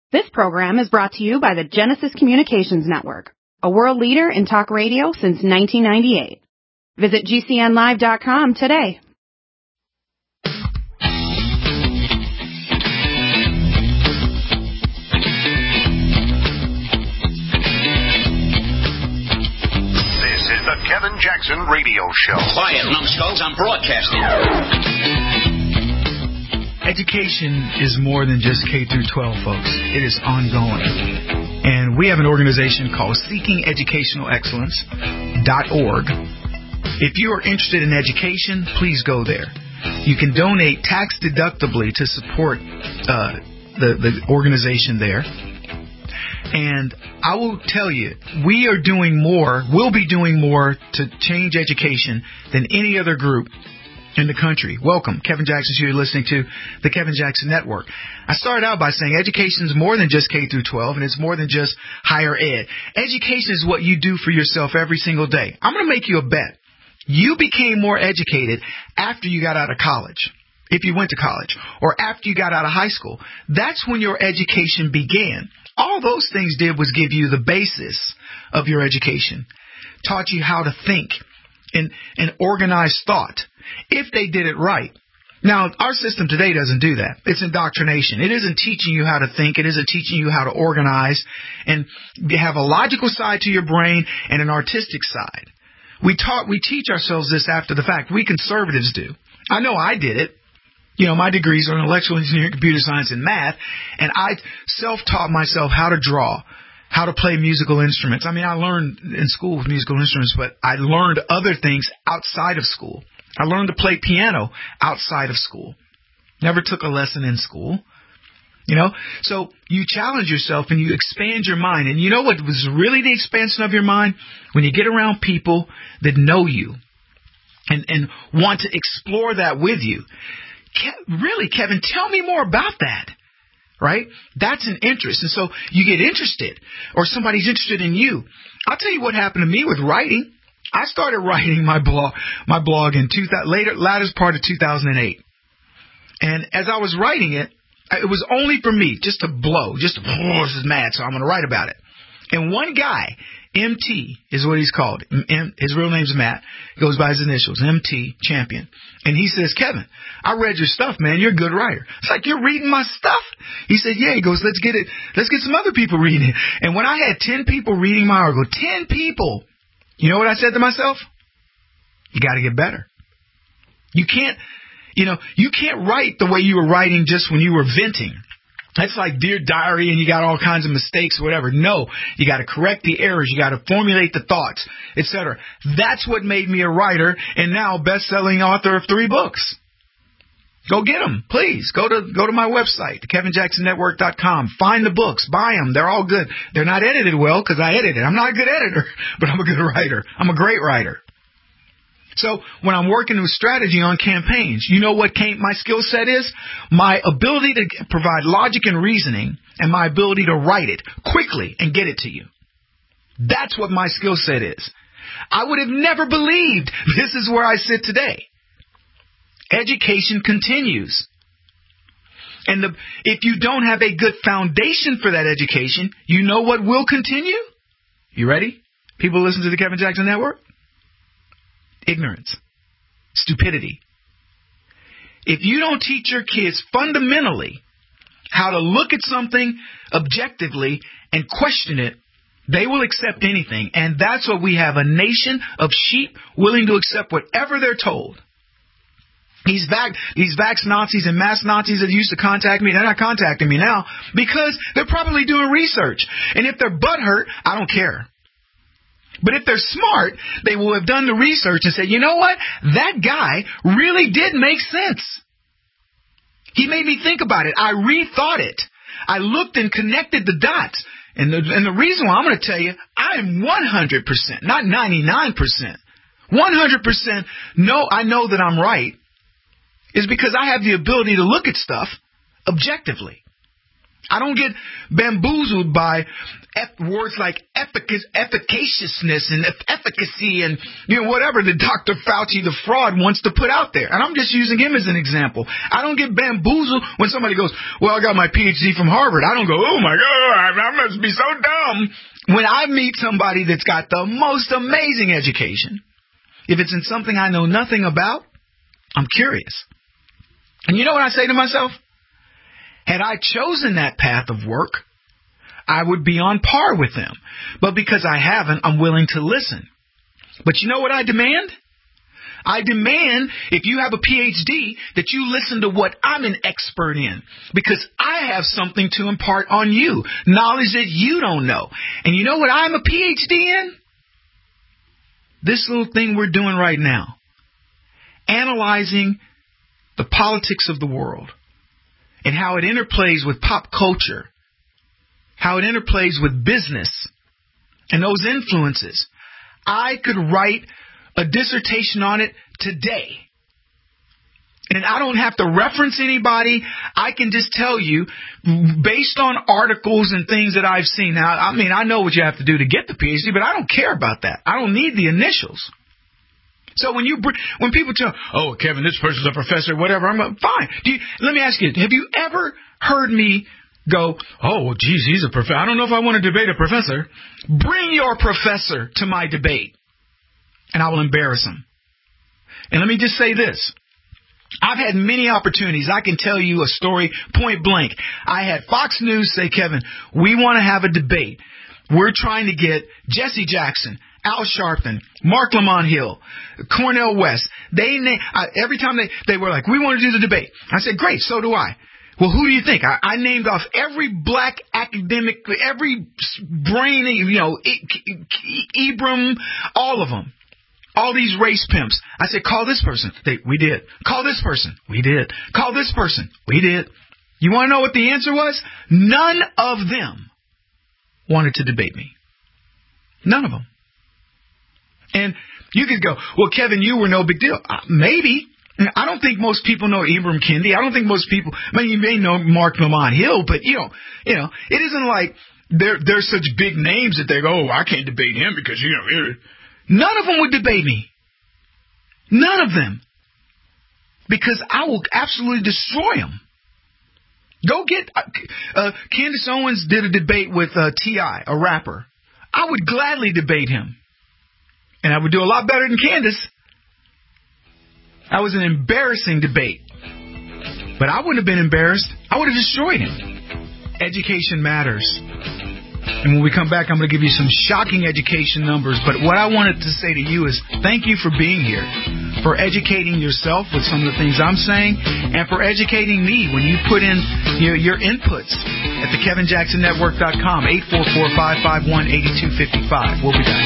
This program is brought to you by the Genesis Communications Network, a world leader in talk radio since 1998. Visit GCNlive.com today. This is the Kevin Jackson Radio Show. Quiet, numbskulls, I'm broadcasting. Education is more than just K through 12, folks. It is ongoing. And we have an organization called SeekingEducationalExcellence.org. If you are interested in education, please go there. You can donate tax-deductibly to support the organization there. And I will tell you, we are doing more, we'll be doing more to change education than any other group in the country. Welcome. Kevin Jackson here. You're listening to the Kevin Jackson Network. I started out by saying education is more than just K through 12, and it's more than just higher ed. Education is what you do for yourself every single day. I'm going to make you a bet. You became more educated after you got out of college, if you went to college, or after you got out of high school. That's when your education began. All those things did was give you the basis of your education, taught you how to think and organize thought, if they did it right. Now, our system today doesn't do that. It's indoctrination. It isn't teaching you how to think. It isn't teaching you how to organize and have a logical side to your brain and an artistic side. We teach ourselves this after the fact. We conservatives do. I know I did it. You know, my degrees are in electrical engineering, computer science, and math, and I self-taught myself how to draw, how to play musical instruments. I mean, I learned in school with musical instruments, but I learned other things outside of school. I learned to play piano outside of school. Never took a lesson in school. You know, so you challenge yourself and you expand your mind. And you know what was really the expansion of your mind? When you get around people that know you and want to explore that with you. Really, Kevin, tell me more about that. Right? That's an interest. And so you get interested, or somebody's interested in you. I'll tell you what happened to me with writing. I started writing my blog in latter part of 2008. And as I was writing it, it was only for me, just to blow, this is mad, so I'm going to write about it. And one guy, MT is what he's called. His real name's Matt. He goes by his initials, MT, Champion. And he says, Kevin, I read your stuff, man. You're a good writer. It's like, you're reading my stuff? He said, yeah. He goes, let's get some other people reading it. And when I had 10 people reading my article, 10 people, you know what I said to myself? You got to get better. You can't write the way you were writing just when you were venting. That's like Dear Diary and you got all kinds of mistakes or whatever. No, you got to correct the errors. You got to formulate the thoughts, etc. That's what made me a writer and now best-selling author of 3 books. Go get them, please. Go to my website, kevinjacksonnetwork.com. Find the books. Buy them. They're all good. They're not edited well because I edited. I'm not a good editor, but I'm a good writer. I'm a great writer. So when I'm working with strategy on campaigns, you know what my skill set is? My ability to provide logic and reasoning and my ability to write it quickly and get it to you. That's what my skill set is. I would have never believed this is where I sit today. Education continues. And if you don't have a good foundation for that education, you know what will continue? You ready? People listen to the Kevin Jackson Network? Ignorance. Stupidity. If you don't teach your kids fundamentally how to look at something objectively and question it, they will accept anything. And that's what we have, a nation of sheep willing to accept whatever they're told. These vax Nazis and mass Nazis that used to contact me, they're not contacting me now because they're probably doing research. And if they're butthurt, I don't care. But if they're smart, they will have done the research and say, you know what? That guy really did make sense. He made me think about it. I rethought it. I looked and connected the dots. And the reason why I'm going to tell you, I'm 100%, not 99%, 100% I know that I'm right, is because I have the ability to look at stuff objectively. I don't get bamboozled by words like efficaciousness and efficacy and, whatever the Dr. Fauci, the fraud, wants to put out there. And I'm just using him as an example. I don't get bamboozled when somebody goes, well, I got my PhD from Harvard. I don't go, oh, my God, I must be so dumb. When I meet somebody that's got the most amazing education, if it's in something I know nothing about, I'm curious. And you know what I say to myself? Had I chosen that path of work, I would be on par with them. But because I haven't, I'm willing to listen. But you know what I demand? I demand, if you have a PhD, that you listen to what I'm an expert in. Because I have something to impart on you, knowledge that you don't know. And you know what I'm a PhD in? This little thing we're doing right now. Analyzing the politics of the world. And how it interplays with pop culture, how it interplays with business and those influences. I could write a dissertation on it today. And I don't have to reference anybody. I can just tell you, based on articles and things that I've seen. Now, I know what you have to do to get the PhD, but I don't care about that. I don't need the initials. So when people tell, oh, Kevin, this person's a professor, whatever, I'm like, fine. Let me ask you, have you ever heard me go, oh, well, geez, he's a professor. I don't know if I want to debate a professor. Bring your professor to my debate, and I will embarrass him. And let me just say this. I've had many opportunities. I can tell you a story point blank. I had Fox News say, Kevin, we want to have a debate. We're trying to get Jesse Jackson, Al Sharpton, Mark Lamont Hill, Cornel West. Every time they were like, we want to do the debate. I said, great, so do I. Well, who do you think? I named off every black academic, every brain, Ibram, all of them. All these race pimps. I said, call this person. We did. Call this person. We did. Call this person. We did. You want to know what the answer was? None of them wanted to debate me. None of them. And you could go, well, Kevin, you were no big deal. Maybe. I don't think most people know Ibram Kendi. I don't think most people, you may know Mark Lamont Hill, but it isn't like they're such big names that they go, oh, I can't debate him because, none of them would debate me. None of them. Because I will absolutely destroy them. Go get, Candace Owens did a debate with T.I., a rapper. I would gladly debate him. And I would do a lot better than Candace. That was an embarrassing debate. But I wouldn't have been embarrassed. I would have destroyed him. Education matters. And when we come back, I'm going to give you some shocking education numbers. But what I wanted to say to you is thank you for being here, for educating yourself with some of the things I'm saying, and for educating me when you put in your inputs at thekevinjacksonnetwork.com, 844-551-8255. We'll be back.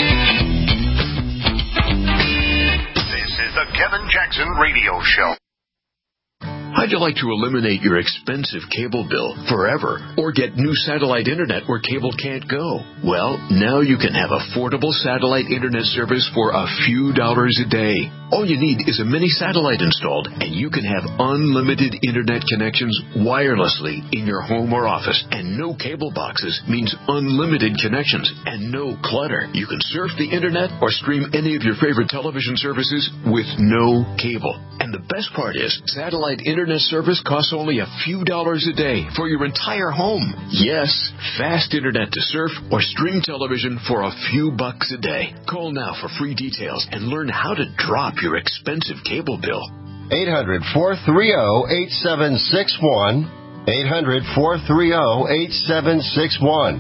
The Kevin Jackson Radio Show. How'd you like to eliminate your expensive cable bill forever or get new satellite internet where cable can't go? Well, now you can have affordable satellite internet service for a few dollars a day. All you need is a mini satellite installed, and you can have unlimited internet connections wirelessly in your home or office. And no cable boxes means unlimited connections and no clutter. You can surf the internet or stream any of your favorite television services with no cable. And the best part is, satellite internet service costs only a few dollars a day for your entire home. Yes, fast internet to surf or stream television for a few bucks a day. Call now for free details and learn how to drop your expensive cable bill. 800-430-8761. 800-430-8761.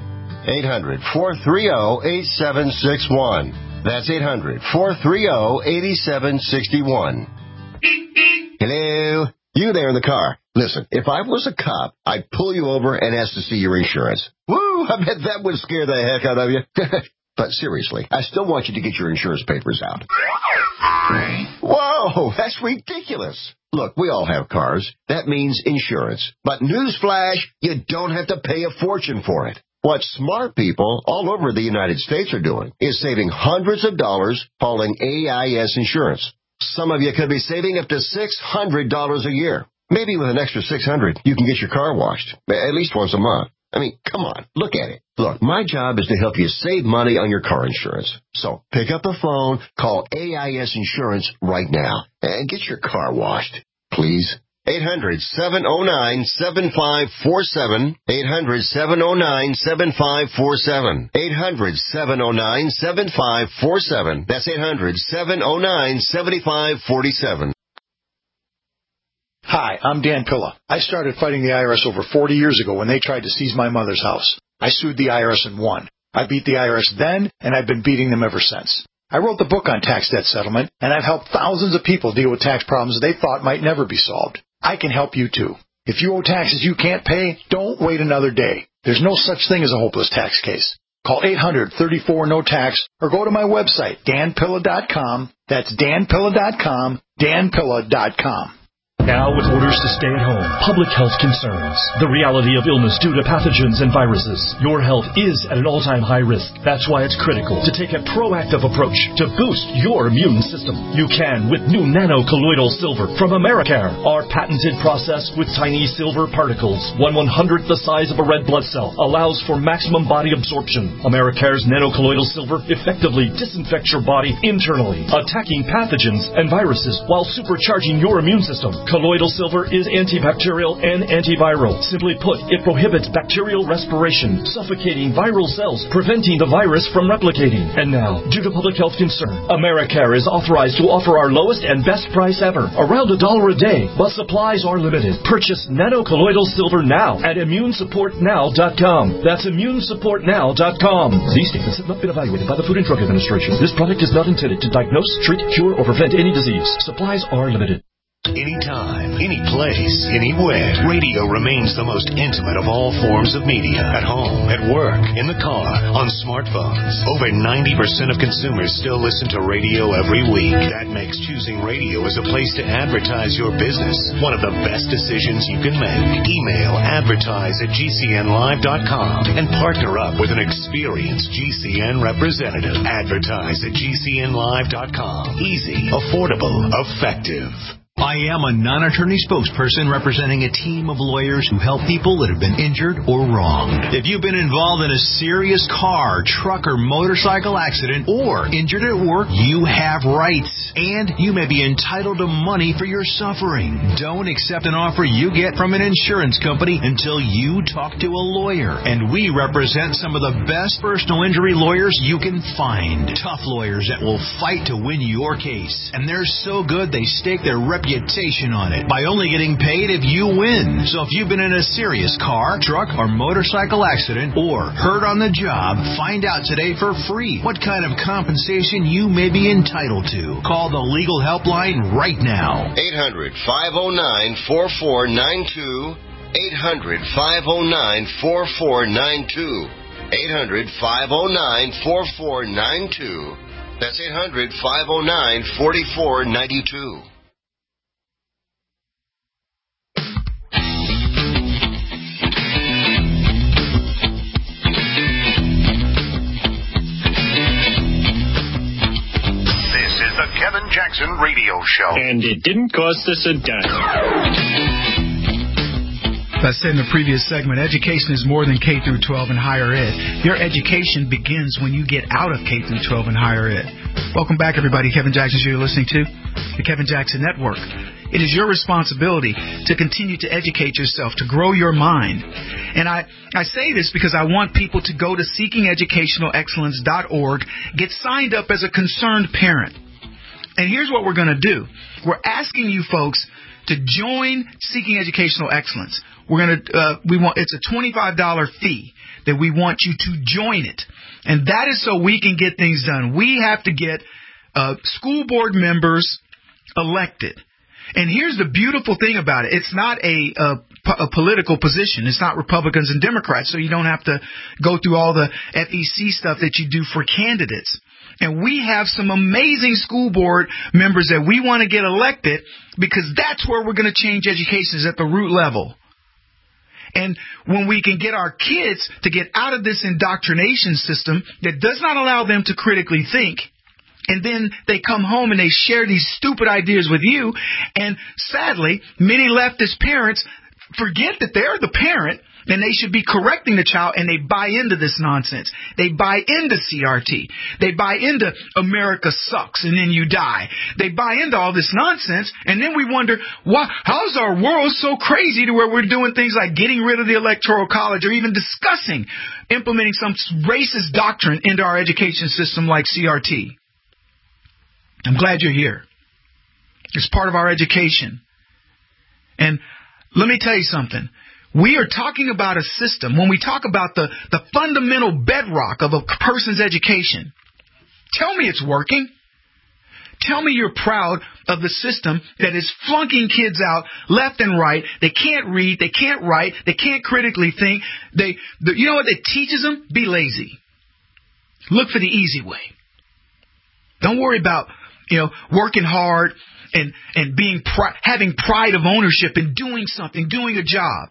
800-430-8761. That's 800-430-8761. Hello? You there in the car. Listen, if I was a cop, I'd pull you over and ask to see your insurance. Woo, I bet that would scare the heck out of you. But seriously, I still want you to get your insurance papers out. Whoa, that's ridiculous. Look, we all have cars. That means insurance. But newsflash, you don't have to pay a fortune for it. What smart people all over the United States are doing is saving hundreds of dollars hauling AIS insurance. Some of you could be saving up to $600 a year. Maybe with an extra $600, you can get your car washed, at least once a month. I mean, come on, look at it. Look, my job is to help you save money on your car insurance. So pick up the phone, call AIS Insurance right now, and get your car washed, please. 800-709-7547. 800-709-7547. 800-709-7547. That's 800-709-7547. Hi, I'm Dan Pilla. I started fighting the IRS over 40 years ago when they tried to seize my mother's house. I sued the IRS and won. I beat the IRS then, and I've been beating them ever since. I wrote the book on tax debt settlement, and I've helped thousands of people deal with tax problems they thought might never be solved. I can help you too. If you owe taxes you can't pay, don't wait another day. There's no such thing as a hopeless tax case. Call 800-34-NO-TAX or go to my website, danpilla.com. That's danpilla.com, danpilla.com. Now with orders to stay at home, public health concerns, the reality of illness due to pathogens and viruses, your health is at an all-time high risk. That's why it's critical to take a proactive approach to boost your immune system. You can with new nano-colloidal silver from Americare. Our patented process with tiny silver particles, 1/100th the size of a red blood cell, allows for maximum body absorption. Americare's nano-colloidal silver effectively disinfects your body internally, attacking pathogens and viruses while supercharging your immune system. Colloidal silver is antibacterial and antiviral. Simply put, it prohibits bacterial respiration, suffocating viral cells, preventing the virus from replicating. And now, due to public health concern, Americare is authorized to offer our lowest and best price ever, around $1 a day, but supplies are limited. Purchase nano-colloidal silver now at immunesupportnow.com. That's immunesupportnow.com. These statements have not been evaluated by the Food and Drug Administration. This product is not intended to diagnose, treat, cure, or prevent any disease. Supplies are limited. Anytime, any place, anywhere, radio remains the most intimate of all forms of media. At home, at work, in the car, on smartphones. Over 90% of consumers still listen to radio every week. That makes choosing radio as a place to advertise your business one of the best decisions you can make. Email advertise@gcnlive.com and partner up with an experienced GCN representative. Advertise@gcnlive.com. Easy, affordable, effective. I am a non-attorney spokesperson representing a team of lawyers who help people that have been injured or wronged. If you've been involved in a serious car, truck, or motorcycle accident or injured at work, you have rights, and you may be entitled to money for your suffering. Don't accept an offer you get from an insurance company until you talk to a lawyer. And we represent some of the best personal injury lawyers you can find. Tough lawyers that will fight to win your case. And they're so good they stake their reputation on it by only getting paid if you win. So if you've been in a serious car, truck, or motorcycle accident or hurt on the job, find out today for free what kind of compensation you may be entitled to. Call the legal helpline right now. 800-509-4492. 800-509-4492. 800-509-4492. That's 800-509-4492. The Kevin Jackson Radio Show. And it didn't cost us a dime. As I said in the previous segment, education is more than K through 12 and higher ed. Your education begins when you get out of K through 12 and higher ed. Welcome back, everybody. Kevin Jackson, you're listening to the Kevin Jackson Network. It is your responsibility to continue to educate yourself, to grow your mind. And I say this because I want people to go to seekingeducationalexcellence.org, get signed up as a concerned parent. And here's what we're going to do. We're asking you folks to join Seeking Educational Excellence. It's a $25 fee that we want you to join it. And that is so we can get things done. We have to get school board members elected. And here's the beautiful thing about it. It's not a political position. It's not Republicans and Democrats, so you don't have to go through all the FEC stuff that you do for candidates. And we have some amazing school board members that we want to get elected because that's where we're going to change education, is at the root level. And when we can get our kids to get out of this indoctrination system that does not allow them to critically think, And then they come home and they share these stupid ideas with you. And sadly, many leftist parents forget that they're the parent and they should be correcting the child, and they buy into this nonsense. They buy into CRT. They buy into America sucks and then you die. They buy into all this nonsense, and then we wonder, how's our world so crazy to where we're doing things like getting rid of the Electoral College or even discussing implementing some racist doctrine into our education system like CRT. I'm glad you're here. It's part of our education. And let me tell you something. We are talking about a system, when we talk about the fundamental bedrock of a person's education. Tell me it's working. Tell me you're proud of the system that is flunking kids out left and right. They can't read. They can't write. They can't critically think. You know what it teaches them? Be lazy. Look for the easy way. Don't worry about, working hard and having pride of ownership and doing something, doing a job.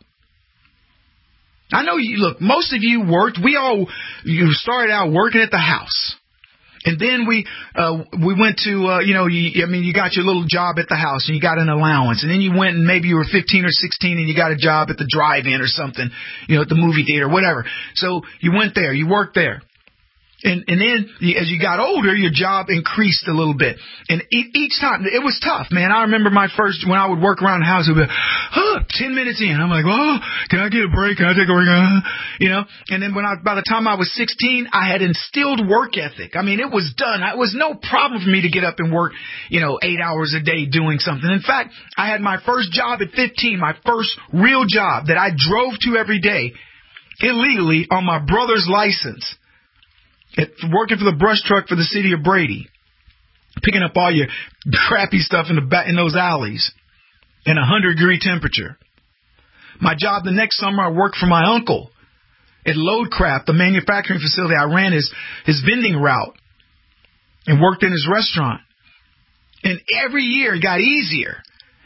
I know most of you worked. You started out working at the house. And then we went to, you got your little job at the house and you got an allowance. And then you went and maybe you were 15 or 16 and you got a job at the drive-in or something, at the movie theater, whatever. So you went there, you worked there. And then as you got older, your job increased a little bit. And each time, it was tough, man. I remember when I would work around the house, it would be 10 minutes in. I'm like, can I get a break? Can I take a break? And then by the time I was 16, I had instilled work ethic. I mean, it was done. It was no problem for me to get up and work, 8 hours a day doing something. In fact, I had my first job at 15, my first real job that I drove to every day illegally on my brother's license. Working for the brush truck for the city of Brady, picking up all your crappy stuff in those alleys in 100-degree temperature. My job the next summer, I worked for my uncle at Loadcraft, the manufacturing facility. I ran his vending route and worked in his restaurant. And every year it got easier.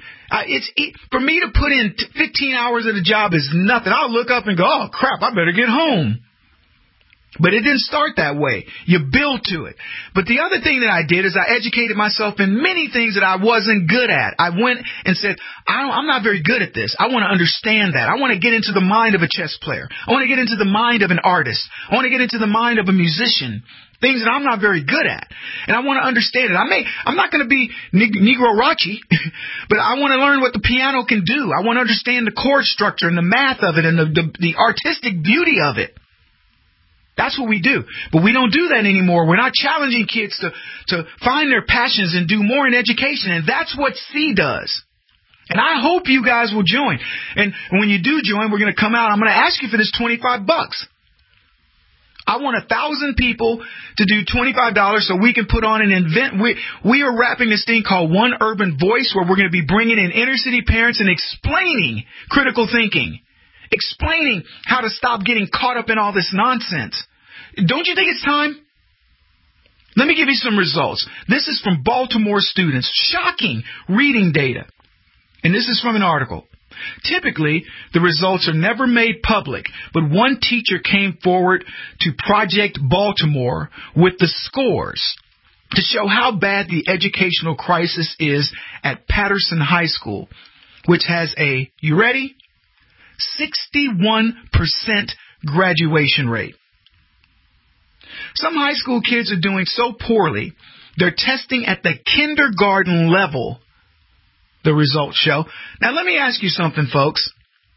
For me to put in 15 hours at a job is nothing. I'll look up and go, oh, crap, I better get home. But it didn't start that way. You build to it. But the other thing that I did is I educated myself in many things that I wasn't good at. I went and said, I'm not very good at this. I want to understand that. I want to get into the mind of a chess player. I want to get into the mind of an artist. I want to get into the mind of a musician. Things that I'm not very good at. And I want to understand it. I'm not going to be Negro Rachi, but I want to learn what the piano can do. I want to understand the chord structure and the math of it and the artistic beauty of it. That's what we do. But we don't do that anymore. We're not challenging kids to find their passions and do more in education. And that's what C does. And I hope you guys will join. And when you do join, we're going to come out. I'm going to ask you for this $25. I want 1,000 people to do $25 so we can put on an event. We are wrapping this thing called One Urban Voice, where we're going to be bringing in inner city parents and explaining critical thinking. Explaining how to stop getting caught up in all this nonsense. Don't you think it's time? Let me give you some results. This is from Baltimore students. Shocking reading data. And this is from an article. Typically, the results are never made public, but one teacher came forward to Project Baltimore with the scores to show how bad the educational crisis is at Patterson High School, which has you ready? 61% graduation rate. Some high school kids are doing so poorly, they're testing at the kindergarten level, the results show. Now, let me ask you something, folks.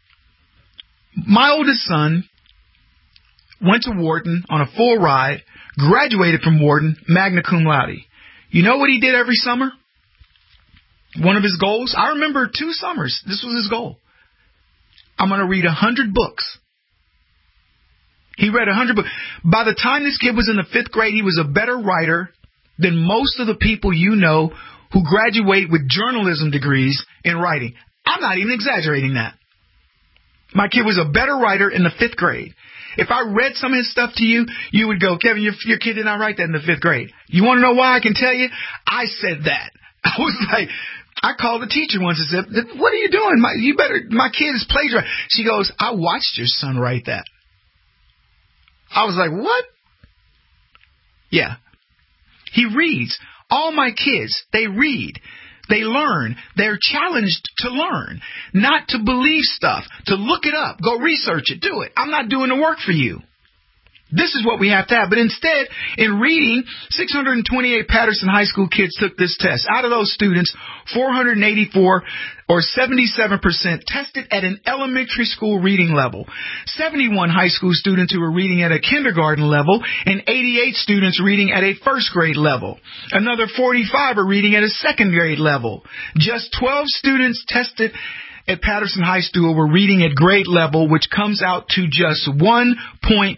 My oldest son went to Wharton on a full ride, graduated from Wharton, magna cum laude. You know what he did every summer? One of his goals? I remember 2 summers. This was his goal. I'm going to read 100 books. He read 100 books. By the time this kid was in the 5th grade, he was a better writer than most of the people you know who graduate with journalism degrees in writing. I'm not even exaggerating that. My kid was a better writer in the 5th grade. If I read some of his stuff to you, you would go, Kevin, your kid did not write that in the 5th grade. You want to know why? I can tell you. I said that. I was like... I called the teacher once and said, what are you doing? My kid is plagiarizing. She goes, I watched your son write that. I was like, what? Yeah. He reads. All my kids, they read. They learn. They're challenged to learn, not to believe stuff, to look it up, go research it, do it. I'm not doing the work for you. This is what we have to have. But instead, in reading, 628 Patterson High School kids took this test. Out of those students, 484, or 77%, tested at an elementary school reading level. 71 high school students who were reading at a kindergarten level, and 88 students reading at a first grade level. Another 45 are reading at a second grade level. Just 12 students tested at Patterson High School were reading at grade level, which comes out to just 1.9%.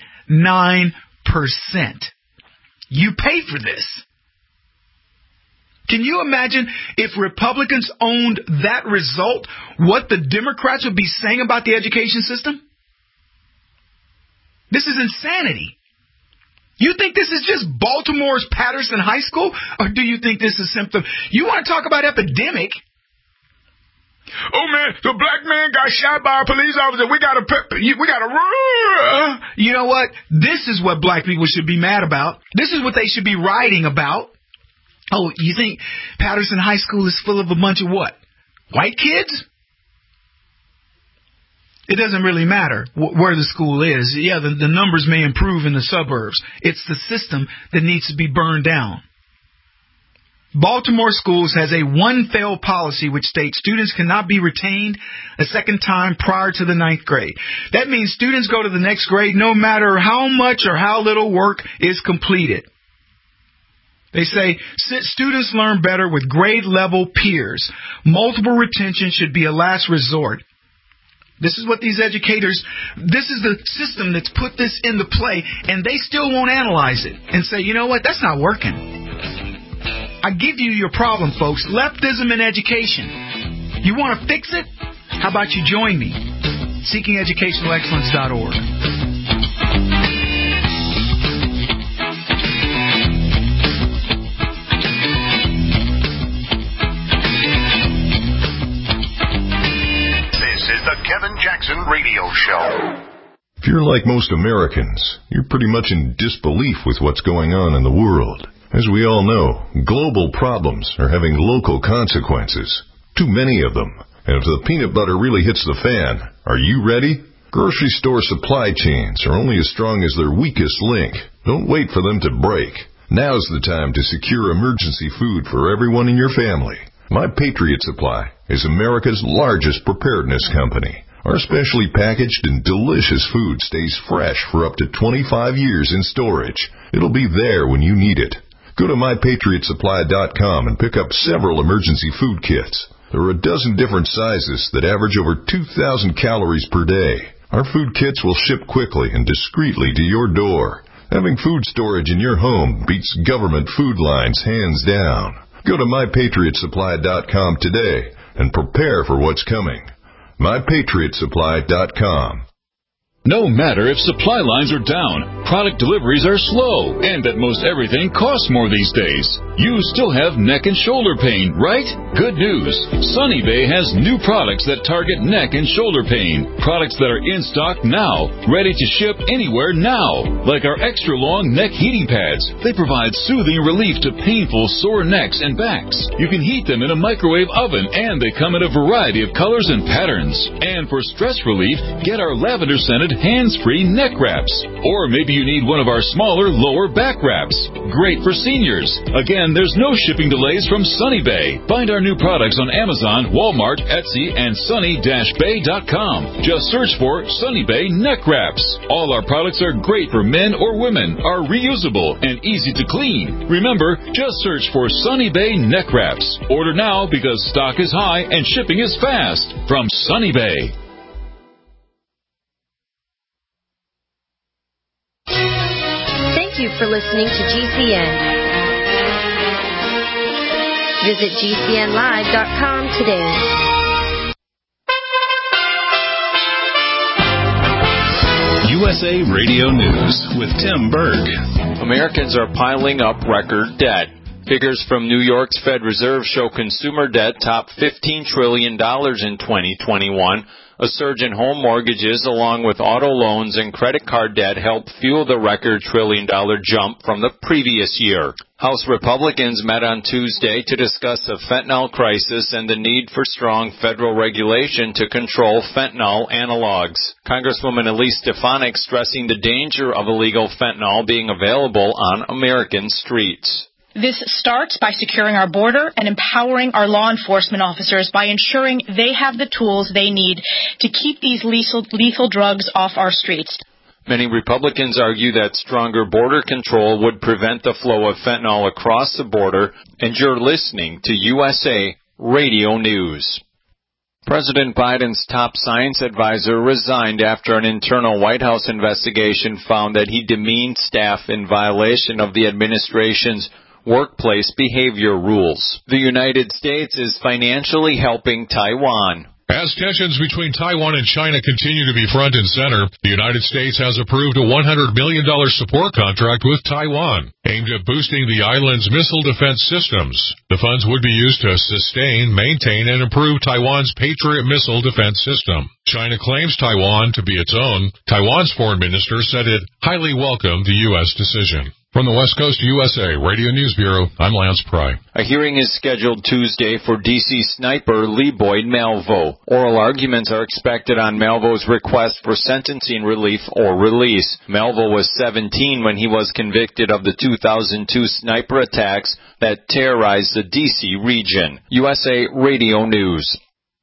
You pay for this. Can you imagine if Republicans owned that result, what the Democrats would be saying about the education system? This is insanity. You think this is just Baltimore's Patterson High School, or do you think this is symptom? You want to talk about epidemic? Oh man, the black man got shot by a police officer. We gotta. You know what? This is what black people should be mad about. This is what they should be writing about. Oh, you think Patterson High School is full of a bunch of what? White kids? It doesn't really matter where the school is. Yeah, the numbers may improve in the suburbs. It's the system that needs to be burned down. Baltimore Schools has a one-fail policy which states students cannot be retained a second time prior to the 9th grade. That means students go to the next grade no matter how much or how little work is completed. They say students learn better with grade-level peers. Multiple retention should be a last resort. This is what these educators, this is the system that's put this into play, and they still won't analyze it and say, you know what, that's not working. I give you your problem, folks. Leftism in education. You want to fix it? How about you join me? SeekingEducationalExcellence.org. This is the Kevin Jackson Radio Show. If you're like most Americans, you're pretty much in disbelief with what's going on in the world. As we all know, global problems are having local consequences. Too many of them. And if the peanut butter really hits the fan, are you ready? Grocery store supply chains are only as strong as their weakest link. Don't wait for them to break. Now's the time to secure emergency food for everyone in your family. My Patriot Supply is America's largest preparedness company. Our specially packaged and delicious food stays fresh for up to 25 years in storage. It'll be there when you need it. Go to MyPatriotSupply.com and pick up several emergency food kits. There are a dozen different sizes that average over 2,000 calories per day. Our food kits will ship quickly and discreetly to your door. Having food storage in your home beats government food lines hands down. Go to MyPatriotSupply.com today and prepare for what's coming. MyPatriotSupply.com. No matter if supply lines are down, product deliveries are slow, and that most everything costs more these days, you still have neck and shoulder pain, right? Good news. Sunny Bay has new products that target neck and shoulder pain. Products that are in stock now, ready to ship anywhere now. Like our extra long neck heating pads. They provide soothing relief to painful sore necks and backs. You can heat them in a microwave oven, and they come in a variety of colors and patterns. And for stress relief, get our lavender scented hands-free neck wraps. Or maybe you need one of our smaller lower back wraps. Great for seniors. Again, there's no shipping delays from Sunny Bay. Find our new products on Amazon, Walmart, Etsy, and sunny-bay.com. Just search for Sunny Bay neck wraps. All our products are great for men or women, are reusable, and easy to clean. Remember, just search for Sunny Bay neck wraps. Order now because stock is high and shipping is fast. From Sunny Bay. Thank you for listening to GCN. Visit GCNlive.com today. USA Radio News with Tim Berg. Americans are piling up record debt. Figures from New York's Fed Reserve show consumer debt topped $15 trillion in 2021. A surge in home mortgages along with auto loans and credit card debt helped fuel the record $1 trillion jump from the previous year. House Republicans met on Tuesday to discuss a fentanyl crisis and the need for strong federal regulation to control fentanyl analogs. Congresswoman Elise Stefanik stressing the danger of illegal fentanyl being available on American streets. This starts by securing our border and empowering our law enforcement officers by ensuring they have the tools they need to keep these lethal drugs off our streets. Many Republicans argue that stronger border control would prevent the flow of fentanyl across the border, and you're listening to USA Radio News. President Biden's top science advisor resigned after an internal White House investigation found that he demeaned staff in violation of the administration's workplace behavior rules. The United States is financially helping Taiwan. As tensions between Taiwan and China continue to be front and center, the United States has approved a $100 million support contract with Taiwan, aimed at boosting the island's missile defense systems. The funds would be used to sustain, maintain, and improve Taiwan's Patriot missile defense system. China claims Taiwan to be its own. Taiwan's foreign minister said it highly welcomed the U.S. decision. From the West Coast USA Radio News Bureau, I'm Lance Pry. A hearing is scheduled Tuesday for D.C. sniper Lee Boyd Malvo. Oral arguments are expected on Malvo's request for sentencing relief or release. Malvo was 17 when he was convicted of the 2002 sniper attacks that terrorized the D.C. region. USA Radio News.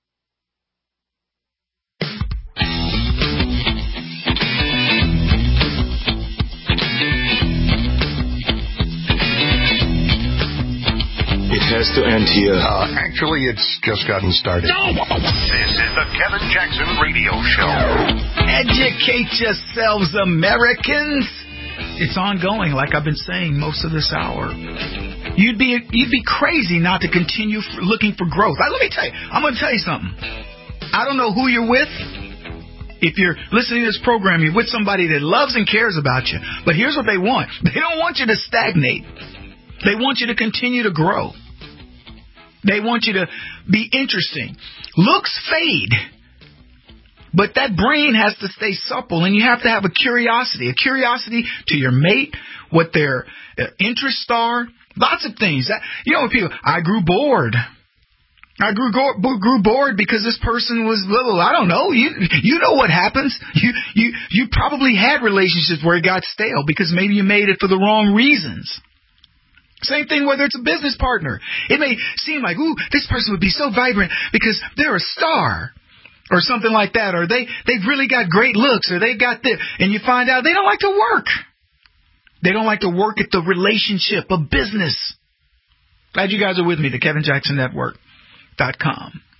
It has to end here. Actually, it's just gotten started. This is the Kevin Jackson Radio Show. Educate yourselves, Americans. It's ongoing, like I've been saying most of this hour. You'd be crazy not to continue looking for growth. Let me tell you, I'm going to tell you something. I don't know who you're with. If you're listening to this program, you're with somebody that loves and cares about you. But here's what they want. They don't want you to stagnate. They want you to continue to grow. They want you to be interesting. Looks fade. But that brain has to stay supple, and you have to have a curiosity to your mate, what their interests are, lots of things. People, I grew bored. I grew bored because this person was little. I don't know. You know what happens. You probably had relationships where it got stale because maybe you made it for the wrong reasons. Same thing whether it's a business partner. It may seem like, ooh, this person would be so vibrant because they're a star or something like that, or they've really got great looks, or they've got this, and you find out they don't like to work. They don't like to work at the relationship of business. Glad you guys are with me, the KevinJacksonNetwork.com.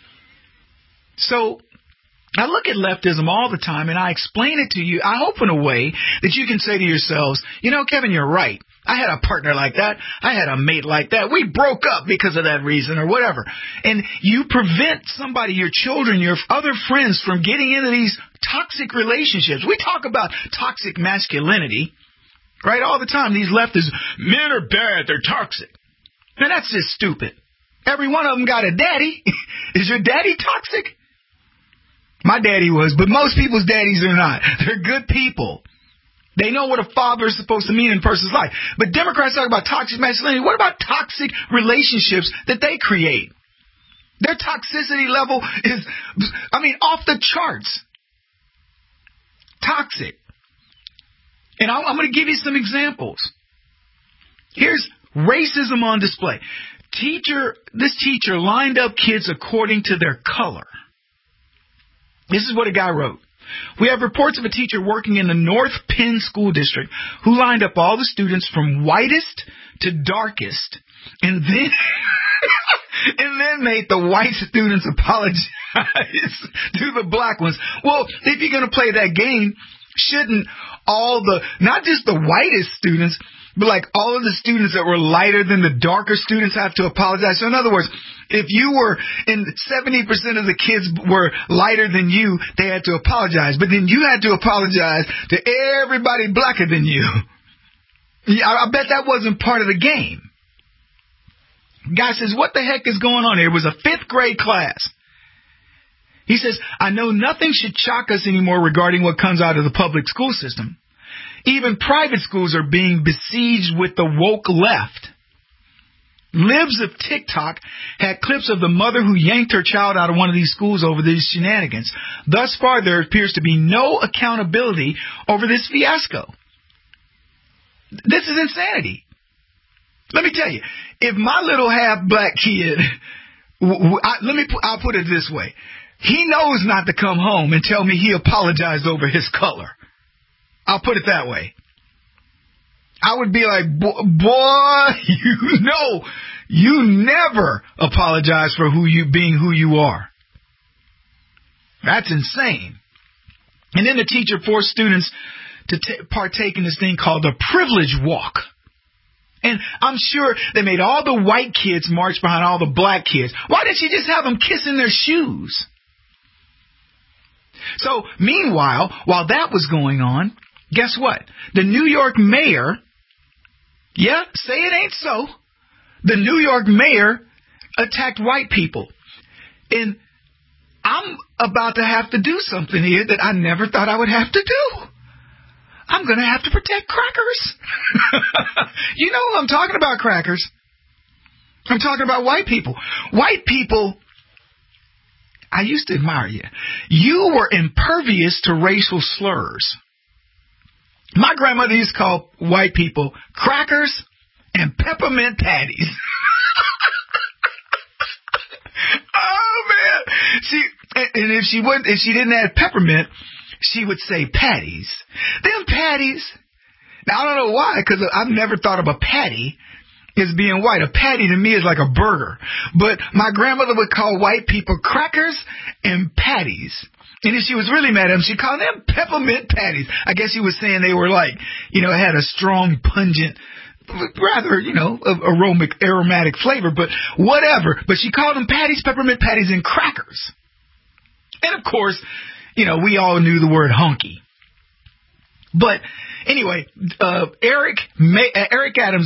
So I look at leftism all the time, and I explain it to you, I hope in a way that you can say to yourselves, Kevin, you're right. I had a partner like that. I had a mate like that. We broke up because of that reason or whatever. And you prevent somebody, your children, your other friends from getting into these toxic relationships. We talk about toxic masculinity, right, all the time. These leftists, men are bad. They're toxic. And that's just stupid. Every one of them got a daddy. Is your daddy toxic? My daddy was, but most people's daddies are not. They're good people. They know what a father is supposed to mean in a person's life. But Democrats talk about toxic masculinity. What about toxic relationships that they create? Their toxicity level is, off the charts. Toxic. And I'm going to give you some examples. Here's racism on display. This teacher lined up kids according to their color. This is what a guy wrote. We have reports of a teacher working in the North Penn School District who lined up all the students from whitest to darkest and then made the white students apologize to the black ones. Well, if you're going to play that game, shouldn't not just the whitest students, but like all of the students that were lighter than the darker students have to apologize? So in other words, if you were, and 70% of the kids were lighter than you, they had to apologize. But then you had to apologize to everybody blacker than you. I bet that wasn't part of the game. Guy says, what the heck is going on here? It was a 5th grade class. He says, I know nothing should shock us anymore regarding what comes out of the public school system. Even private schools are being besieged with the woke left. Libs of TikTok had clips of the mother who yanked her child out of one of these schools over these shenanigans. Thus far, there appears to be no accountability over this fiasco. This is insanity. Let me tell you, if my little half-black kid, I'll put it this way. He knows not to come home and tell me he apologized over his color. I'll put it that way. I would be like, boy, you never apologize for who you are. That's insane. And then the teacher forced students to partake in this thing called the privilege walk. And I'm sure they made all the white kids march behind all the black kids. Why didn't she just have them kissing their shoes? So, meanwhile, while that was going on, guess what? The New York mayor, yeah, say it ain't so, the New York mayor attacked white people. And I'm about to have to do something here that I never thought I would have to do. I'm going to have to protect crackers. You know who I'm talking about, crackers. I'm talking about white people. White people, I used to admire you. You were impervious to racial slurs. My grandmother used to call white people crackers and peppermint patties. Oh, man. If she didn't add peppermint, she would say patties. Them patties. Now, I don't know why, because I've never thought of a patty as being white. A patty to me is like a burger. But my grandmother would call white people crackers and patties. And if she was really mad at them, she'd call them peppermint patties. I guess she was saying they were like, had a strong, pungent, rather, aromatic flavor, but whatever. But she called them patties, peppermint patties, and crackers. And of course, we all knew the word honky. But anyway, Eric Adams,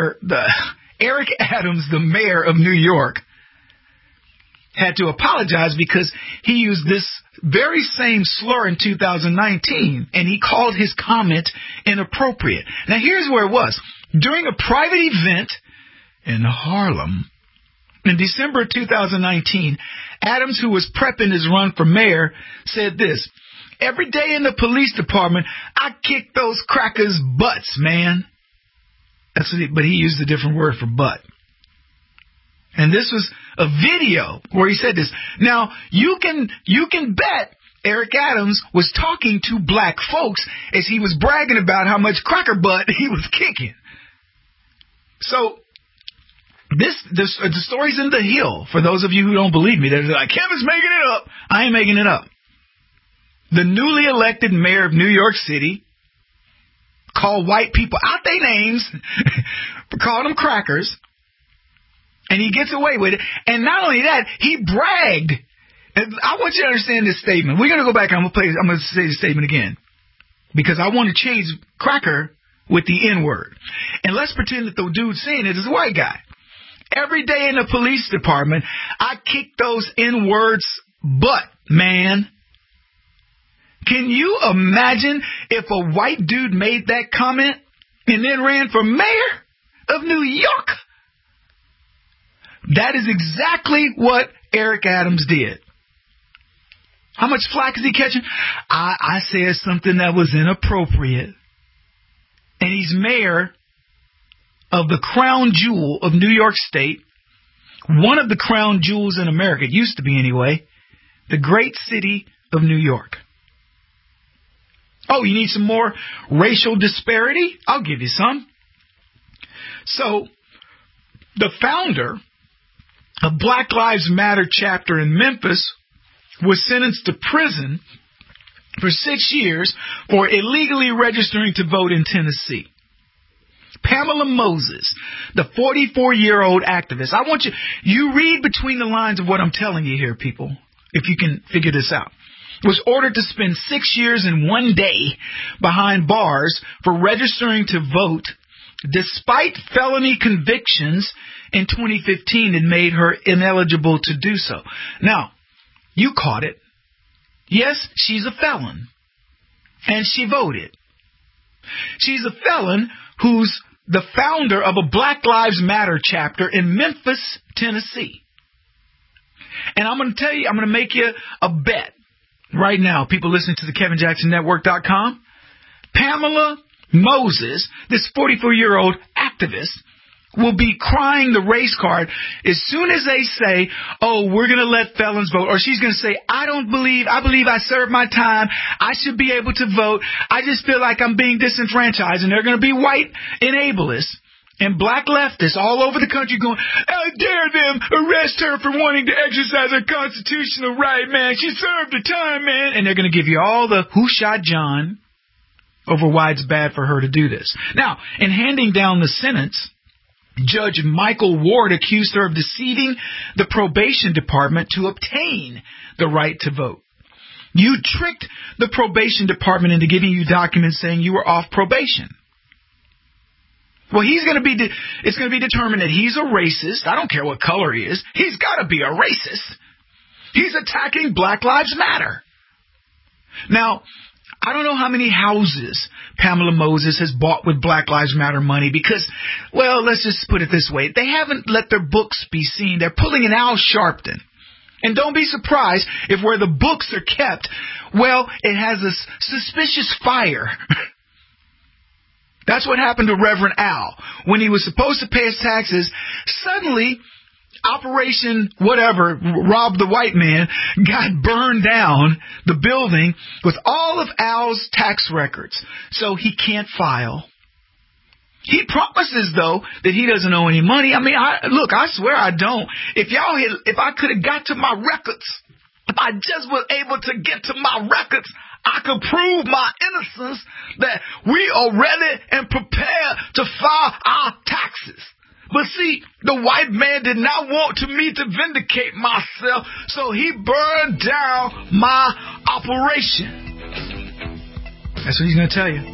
the mayor of New York, had to apologize because he used this very same slur in 2019, and he called his comment inappropriate. Now, here's where it was. During a private event in Harlem in December of 2019, Adams, who was prepping his run for mayor, said this: "Every day in the police department, I kick those crackers' butts, man." But he used a different word for butt. And this was a video where he said this. Now, you can bet Eric Adams was talking to black folks as he was bragging about how much cracker butt he was kicking. So, the story's in The Hill. For those of you who don't believe me, they're like, Kevin's making it up. I ain't making it up. The newly elected mayor of New York City called white people out their names, called them crackers, and he gets away with it. And not only that, he bragged. And I want you to understand this statement. We're going to go back and I'm going to say the statement again, because I want to change cracker with the N-word. And let's pretend that the dude saying it is a white guy. Every day in the police department, I kick those N-words butt, man. Can you imagine if a white dude made that comment and then ran for mayor of New York? That is exactly what Eric Adams did. How much flack is he catching? I said something that was inappropriate. And he's mayor of the crown jewel of New York State, one of the crown jewels in America, it used to be anyway, the great city of New York. Oh, you need some more racial disparity? I'll give you some. So, the founder of Black Lives Matter chapter in Memphis was sentenced to prison for 6 years for illegally registering to vote in Tennessee. Pamela Moses, the 44-year-old activist. I want you read between the lines of what I'm telling you here, people, if you can figure this out. Was ordered to spend 6 years and 1 day behind bars for registering to vote despite felony convictions in 2015 that made her ineligible to do so. Now, you caught it. Yes, she's a felon. And she voted. She's a felon who's the founder of a Black Lives Matter chapter in Memphis, Tennessee. And I'm going to tell you, I'm going to make you a bet right now. People listening to the KevinJacksonNetwork.com. Pamela Moses, this 44-year-old activist, will be crying the race card as soon as they say, oh, we're going to let felons vote. Or she's going to say, I believe I served my time. I should be able to vote. I just feel like I'm being disenfranchised. And they're going to be white enablers and black leftists all over the country going, how dare them arrest her for wanting to exercise her constitutional right, man. She served her time, man. And they're going to give you all the who shot John over why it's bad for her to do this. Now, in handing down the sentence, Judge Michael Ward accused her of deceiving the probation department to obtain the right to vote. You tricked the probation department into giving you documents saying you were off probation. Well, it's going to be determined that he's a racist. I don't care what color he is. He's got to be a racist. He's attacking Black Lives Matter. Now, I don't know how many houses Pamela Moses has bought with Black Lives Matter money because, well, let's just put it this way. They haven't let their books be seen. They're pulling an Al Sharpton. And don't be surprised if where the books are kept, well, it has a suspicious fire. That's what happened to Reverend Al. When he was supposed to pay his taxes, suddenly Operation whatever, Rob the White Man, got burned down, the building, with all of Al's tax records. So he can't file. He promises, though, that he doesn't owe any money. I mean, I swear I don't. If I could have got to my records, if I just was able to get to my records, I could prove my innocence that we are ready and prepared to file our taxes. But see, the white man did not want me to vindicate myself, so he burned down my operation. That's what he's going to tell you.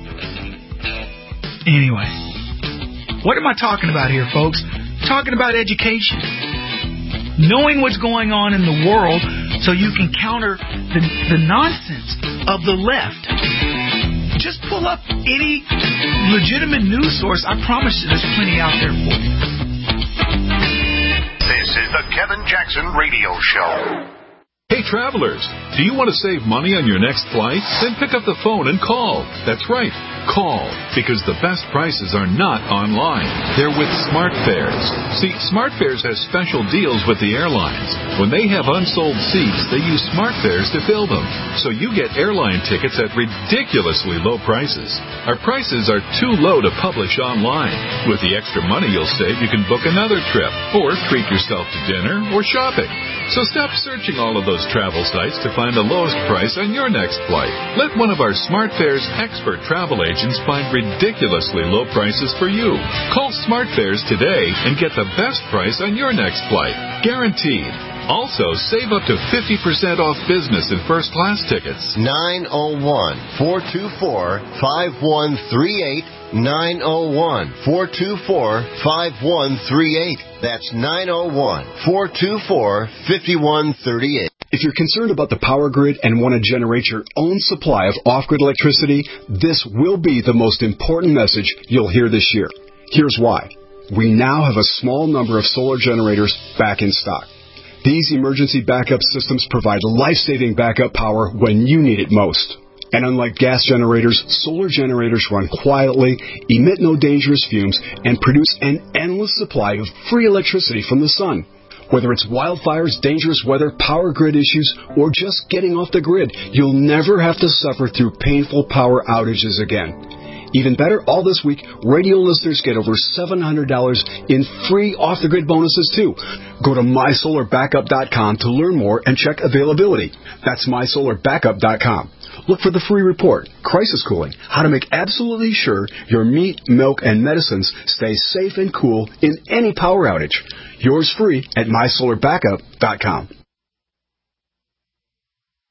Anyway, what am I talking about here, folks? Talking about education. Knowing what's going on in the world so you can counter the nonsense of the left. Just pull up any legitimate news source. I promise you there's plenty out there for you. This is the Kevin Jackson Radio Show. Hey, travelers, do you want to save money on your next flight? Then pick up the phone and call. That's right, call, because the best prices are not online. They're with SmartFares. See, SmartFares has special deals with the airlines. When they have unsold seats, they use SmartFares to fill them. So you get airline tickets at ridiculously low prices. Our prices are too low to publish online. With the extra money you'll save, you can book another trip, or treat yourself to dinner or shopping. So stop searching all of those travel sites to find the lowest price on your next flight. Let one of our SmartFares expert travel agents find ridiculously low prices for you. Call SmartFares today and get the best price on your next flight. Guaranteed. Also, save up to 50% off business and first class tickets. 901-424-5138. 901-424-5138. That's 901-424-5138. If you're concerned about the power grid and want to generate your own supply of off-grid electricity, this will be the most important message you'll hear this year. Here's why. We now have a small number of solar generators back in stock. These emergency backup systems provide life-saving backup power when you need it most. And unlike gas generators, solar generators run quietly, emit no dangerous fumes, and produce an endless supply of free electricity from the sun. Whether it's wildfires, dangerous weather, power grid issues, or just getting off the grid, you'll never have to suffer through painful power outages again. Even better, all this week, radio listeners get over $700 in free off-the-grid bonuses, too. Go to MySolarBackup.com to learn more and check availability. That's MySolarBackup.com. Look for the free report, Crisis Cooling, how to make absolutely sure your meat, milk, and medicines stay safe and cool in any power outage. Yours free at MySolarBackup.com.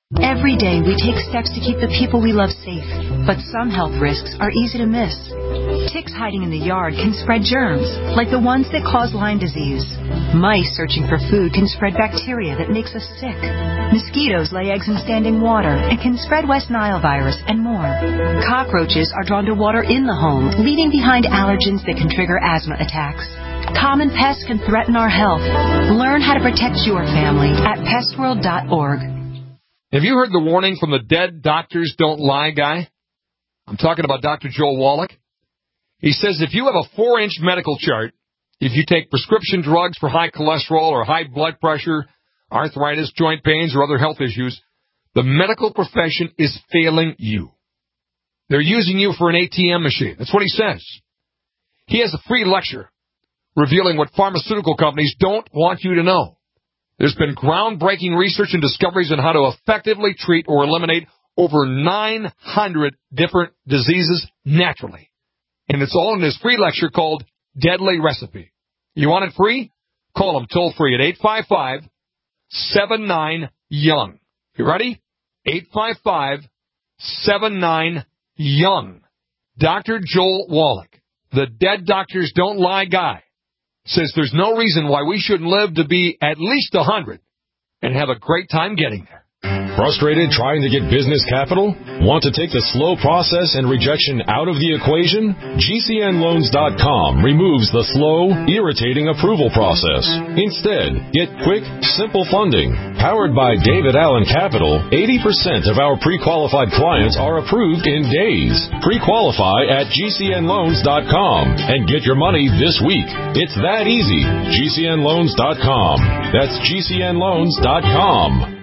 Every day we take steps to keep the people we love safe, but some health risks are easy to miss. Ticks hiding in the yard can spread germs, like the ones that cause Lyme disease. Mice searching for food can spread bacteria that makes us sick. Mosquitoes lay eggs in standing water and can spread West Nile virus and more. Cockroaches are drawn to water in the home, leaving behind allergens that can trigger asthma attacks. Common pests can threaten our health. Learn how to protect your family at pestworld.org. Have you heard the warning from the Dead Doctors Don't Lie guy? I'm talking about Dr. Joel Wallach. He says if you have a 4-inch medical chart, if you take prescription drugs for high cholesterol or high blood pressure, arthritis, joint pains, or other health issues, the medical profession is failing you. They're using you for an ATM machine. That's what he says. He has a free lecture revealing what pharmaceutical companies don't want you to know. There's been groundbreaking research and discoveries on how to effectively treat or eliminate over 900 different diseases naturally. And it's all in this free lecture called Deadly Recipe. You want it free? Call them toll-free at 855-79-YOUNG. You ready? 855-79-YOUNG. Dr. Joel Wallach, the Dead Doctors Don't Lie guy, says there's no reason why we shouldn't live to be at least 100 and have a great time getting there. Frustrated trying to get business capital? Want to take the slow process and rejection out of the equation? GCNloans.com removes the slow, irritating approval process. Instead, get quick, simple funding. Powered by David Allen Capital, 80% of our pre-qualified clients are approved in days. Pre-qualify at GCNloans.com and get your money this week. It's that easy. GCNloans.com. That's GCNloans.com.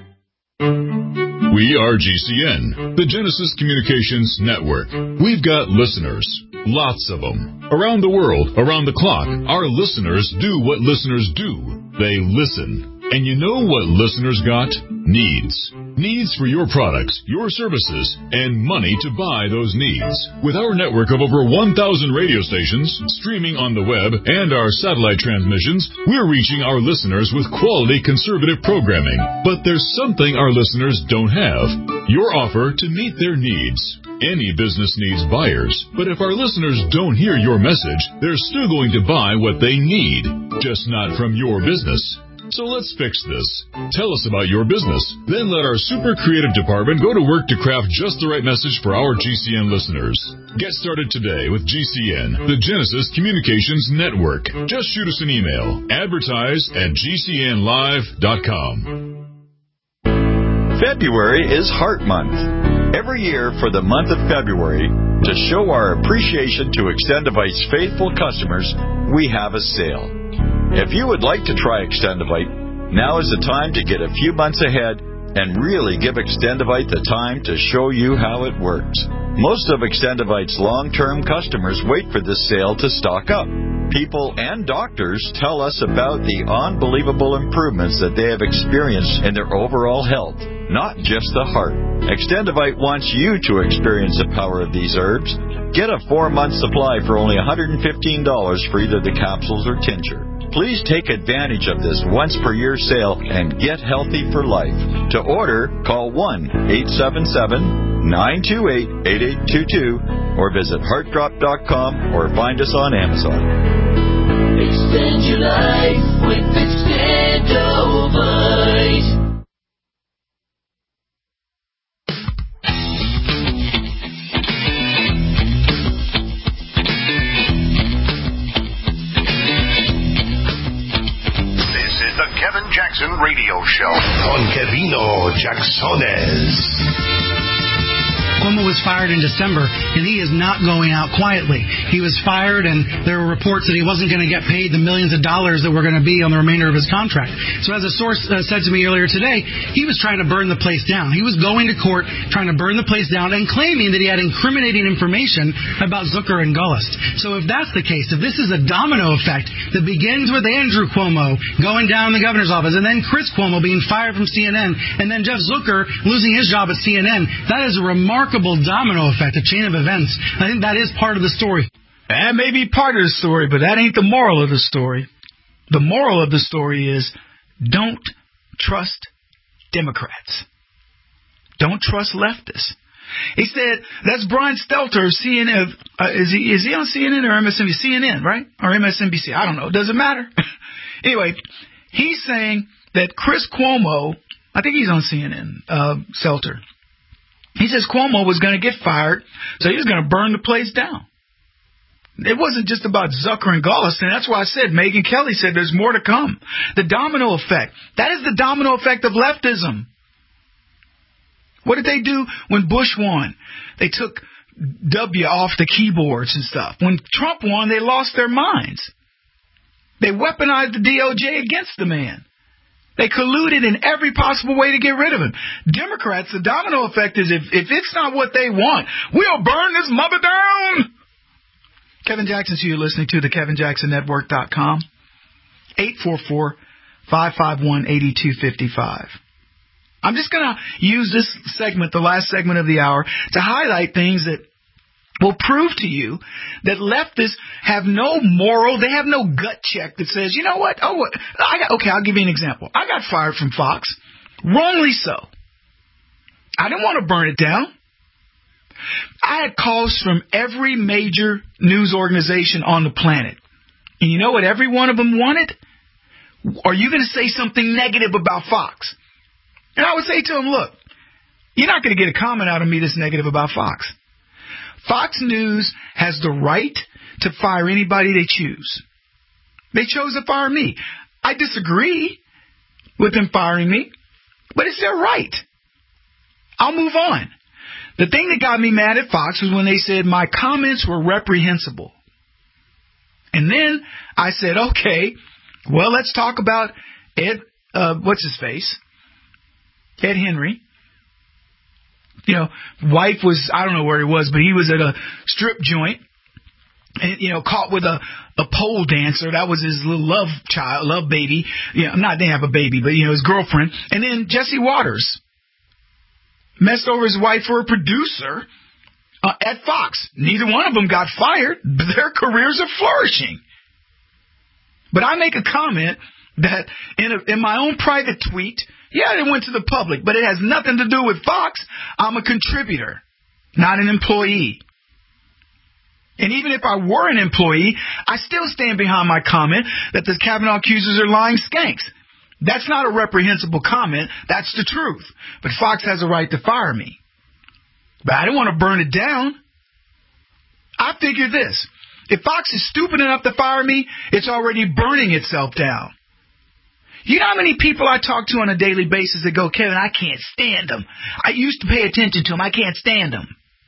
We are GCN, the Genesis Communications Network. We've got listeners, lots of them, around the world, around the clock. Our listeners do what listeners do. They listen. And you know what listeners got? Needs. Needs for your products, your services, and money to buy those needs. With our network of over 1,000 radio stations, streaming on the web, and our satellite transmissions, we're reaching our listeners with quality conservative programming. But there's something our listeners don't have. Your offer to meet their needs. Any business needs buyers, but if our listeners don't hear your message, they're still going to buy what they need, just not from your business. So let's fix this. Tell us about your business. Then let our super creative department go to work to craft just the right message for our GCN listeners. Get started today with GCN, the Genesis Communications Network. Just shoot us an email. Advertise at GCNlive.com. February is Heart Month. Every year for the month of February, to show our appreciation to Extendivite's faithful customers, we have a sale. If you would like to try Extendivite, now is the time to get a few months ahead and really give Extendivite the time to show you how it works. Most of Extendivite's long-term customers wait for this sale to stock up. People and doctors tell us about the unbelievable improvements that they have experienced in their overall health, not just the heart. Extendivite wants you to experience the power of these herbs. Get a 4-month supply for only $115 for either the capsules or tincture. Please take advantage of this once-per-year sale and get healthy for life. To order, call 1-877-928-8822 or visit heartdrop.com or find us on Amazon. Extend your life with Extendovite. Kevin Jackson Radio Show on Kevino Jacksones. Cuomo was fired in December, and he is not going out quietly. He was fired, and there were reports that he wasn't going to get paid the millions of dollars that were going to be on the remainder of his contract. So as a source said to me earlier today, he was trying to burn the place down. He was going to court trying to burn the place down and claiming that he had incriminating information about Zucker and Gullist. So if that's the case, if this is a domino effect that begins with Andrew Cuomo going down in the governor's office, and then Chris Cuomo being fired from CNN, and then Jeff Zucker losing his job at CNN, that is a remarkable domino effect, a chain of events. I think that is part of the story. That may be part of the story, but that ain't the moral of the story. The moral of the story is don't trust Democrats. Don't trust leftists. He said, that's Brian Stelter, CNN. Is he on CNN or MSNBC? CNN, right? Or MSNBC? I don't know. Doesn't matter. Anyway, he's saying that Chris Cuomo, I think he's on CNN, Stelter. He says Cuomo was going to get fired, so he was going to burn the place down. It wasn't just about Zucker and Golliston. That's why I said, Megyn Kelly said there's more to come. The domino effect. That is the domino effect of leftism. What did they do when Bush won? They took W off the keyboards and stuff. When Trump won, they lost their minds. They weaponized the DOJ against the man. They colluded in every possible way to get rid of him. Democrats, the domino effect is if it's not what they want, we'll burn this mother down. Kevin Jackson, so you're listening to the KevinJacksonNetwork.com. 844-551-8255. I'm just going to use this segment, the last segment of the hour, to highlight things that will prove to you that leftists have no moral, they have no gut check that says, you know what? Okay, I'll give you an example. I got fired from Fox, wrongly so. I didn't want to burn it down. I had calls from every major news organization on the planet. And you know what every one of them wanted? Are you going to say something negative about Fox? And I would say to him, look, you're not going to get a comment out of me that's negative about Fox. Fox News has the right to fire anybody they choose. They chose to fire me. I disagree with them firing me, but it's their right. I'll move on. The thing that got me mad at Fox was when they said my comments were reprehensible. And then I said, okay, well, let's talk about Ed, what's his face? Ed Henry. You know, wife was, I don't know where he was, but he was at a strip joint and, you know, caught with a pole dancer. That was his little love baby. You know, not they have a baby, but, you know, his girlfriend. And then Jesse Waters messed over his wife for a producer at Fox. Neither one of them got fired. Their careers are flourishing. But I make a comment that in my own private tweet, yeah, it went to the public, but it has nothing to do with Fox. I'm a contributor, not an employee. And even if I were an employee, I still stand behind my comment that the Kavanaugh accusers are lying skanks. That's not a reprehensible comment. That's the truth. But Fox has a right to fire me. But I didn't want to burn it down. I figured this. If Fox is stupid enough to fire me, it's already burning itself down. You know how many people I talk to on a daily basis that go, Kevin, I can't stand them. I used to pay attention to them. I can't stand them.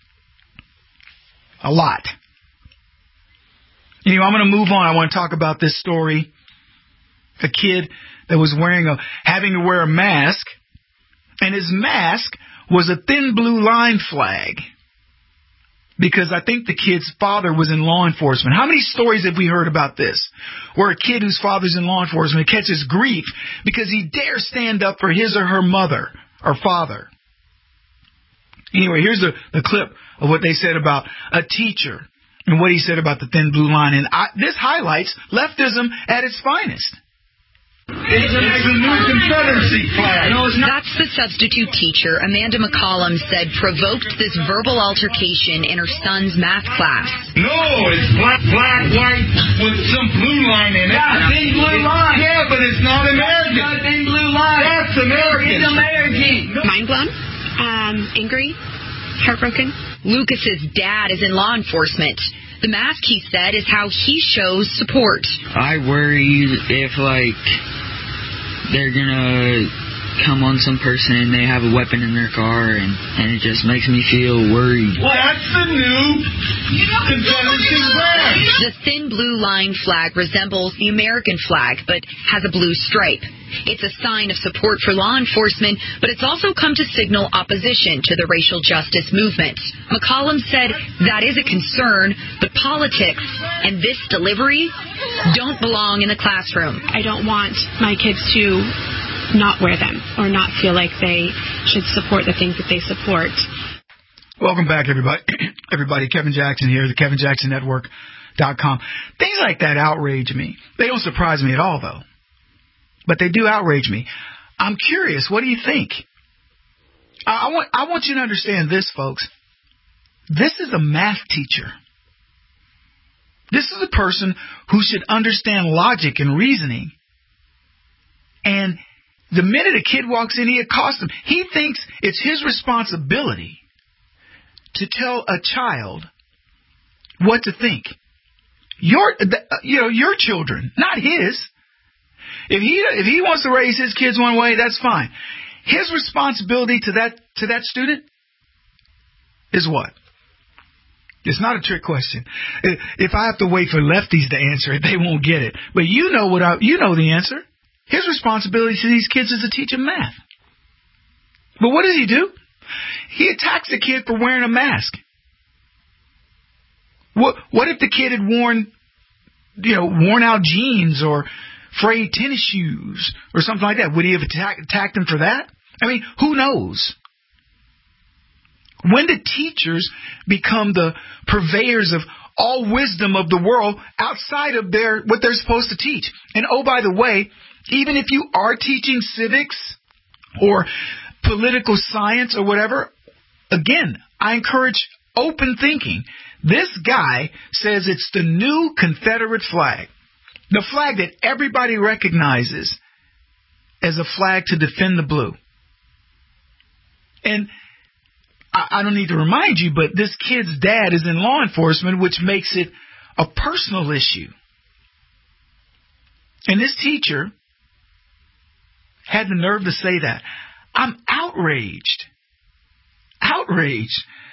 A lot. You know, I'm going to move on. I want to talk about this story. A kid that was having to wear a mask, and his mask was a thin blue line flag. Because I think the kid's father was in law enforcement. How many stories have we heard about this? Where a kid whose father's in law enforcement catches grief because he dares stand up for his or her mother or father. Anyway, here's the clip of what they said about a teacher and what he said about the thin blue line. And this highlights leftism at its finest. It's a new Confederacy flag. No, it's not. That's the substitute teacher, Amanda McCollum, said provoked this verbal altercation in her son's math class. No, it's black, white, with some blue line in it. Yeah, thin blue line. Yeah, but it's not American. It's not thin blue line. That's American. It's American. Mind blown? Angry? Heartbroken? Lucas's dad is in law enforcement. The mask, he said, is how he shows support. I worry if, they're gonna come on some person and they have a weapon in their car, and it just makes me feel worried. Well, that's the new Confederacy flag. The thin blue line flag resembles the American flag, but has a blue stripe. It's a sign of support for law enforcement, but it's also come to signal opposition to the racial justice movement. McCollum said that is a concern, but politics and this delivery don't belong in the classroom. I don't want my kids to not wear them or not feel like they should support the things that they support. Welcome back, everybody. Kevin Jackson here, the KevinJacksonNetwork.com. Things like that outrage me. They don't surprise me at all, though. But they do outrage me. I'm curious, what do you think? I want you to understand this, folks. This is a math teacher. This is a person who should understand logic and reasoning. And the minute a kid walks in, he accosts him. He thinks it's his responsibility to tell a child what to think. Your children, not his. If he wants to raise his kids one way, that's fine. His responsibility to that student is what? It's not a trick question. If I have to wait for lefties to answer it, they won't get it. But you know the answer. His responsibility to these kids is to teach them math. But what does he do? He attacks the kid for wearing a mask. What if the kid had worn out jeans or frayed tennis shoes or something like that? Would he have attacked him for that? I mean, who knows? When do teachers become the purveyors of all wisdom of the world outside of what they're supposed to teach? And oh, by the way, even if you are teaching civics or political science or whatever, again, I encourage open thinking. This guy says it's the new Confederate flag, the flag that everybody recognizes as a flag to defend the blue. And I don't need to remind you, but this kid's dad is in law enforcement, which makes it a personal issue. And this teacher had the nerve to say that. I'm outraged. Outraged.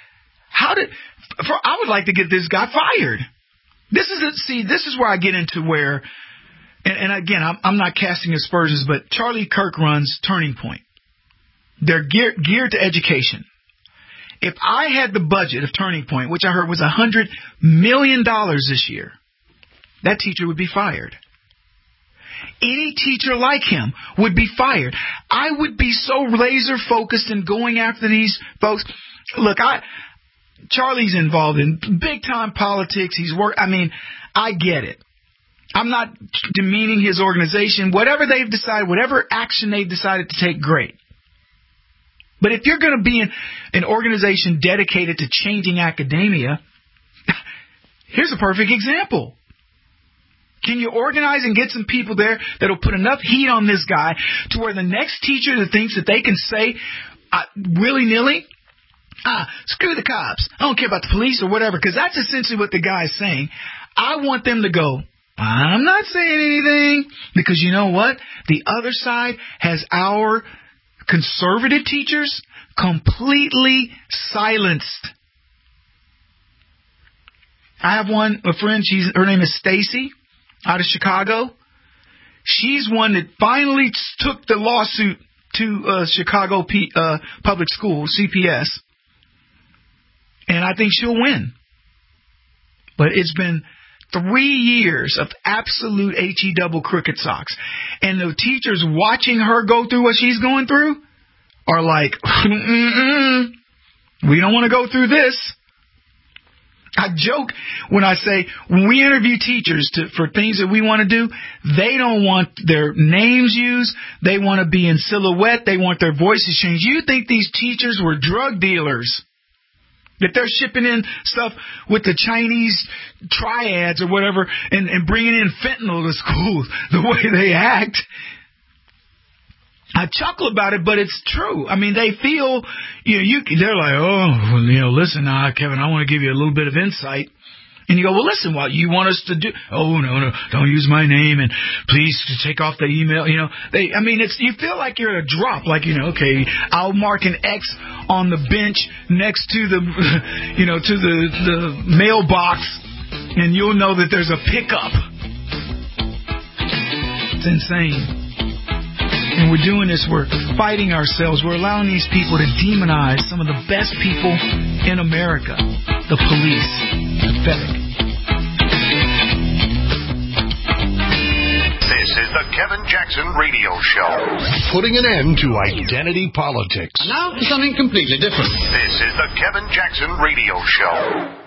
I would like to get this guy fired. This is where I get into where, and again, I'm not casting aspersions, but Charlie Kirk runs Turning Point. They're geared to education. If I had the budget of Turning Point, which I heard was $100 million this year, that teacher would be fired. Any teacher like him would be fired. I would be so laser focused in going after these folks. Look, Charlie's involved in big time politics. I get it. I'm not demeaning his organization. Whatever they've decided, whatever action they've decided to take, great. But if you're going to be an organization dedicated to changing academia, here's a perfect example. Can you organize and get some people there that'll put enough heat on this guy to where the next teacher that thinks that they can say willy-nilly, screw the cops, I don't care about the police or whatever, because that's essentially what the guy's saying. I want them to go, I'm not saying anything, because you know what? The other side has our conservative teachers completely silenced. I have a friend, her name is Stacy, out of Chicago. She's one that finally took the lawsuit to Chicago Public School, CPS. And I think she'll win. But it's been 3 years of absolute HE crooked socks. And the teachers watching her go through what she's going through are like, we don't want to go through this. I joke when I say, when we interview teachers for things that we want to do, they don't want their names used. They want to be in silhouette. They want their voices changed. You think these teachers were drug dealers? That they're shipping in stuff with the Chinese triads or whatever and bringing in fentanyl to schools the way they act. I chuckle about it, but it's true. I mean, they feel, they're like, listen, Kevin, I want to give you a little bit of insight. And you go, well, listen, what you want us to do? Oh, no, don't use my name, and please take off the email. You feel like you're at a drop, like, okay, I'll mark an X on the bench next to the, to the mailbox, and you'll know that there's a pickup. It's insane. And we're doing this, we're fighting ourselves, we're allowing these people to demonize some of the best people in America, the police, pathetic. This is the Kevin Jackson Radio Show. Putting an end to identity politics. And now for something completely different. This is the Kevin Jackson Radio Show.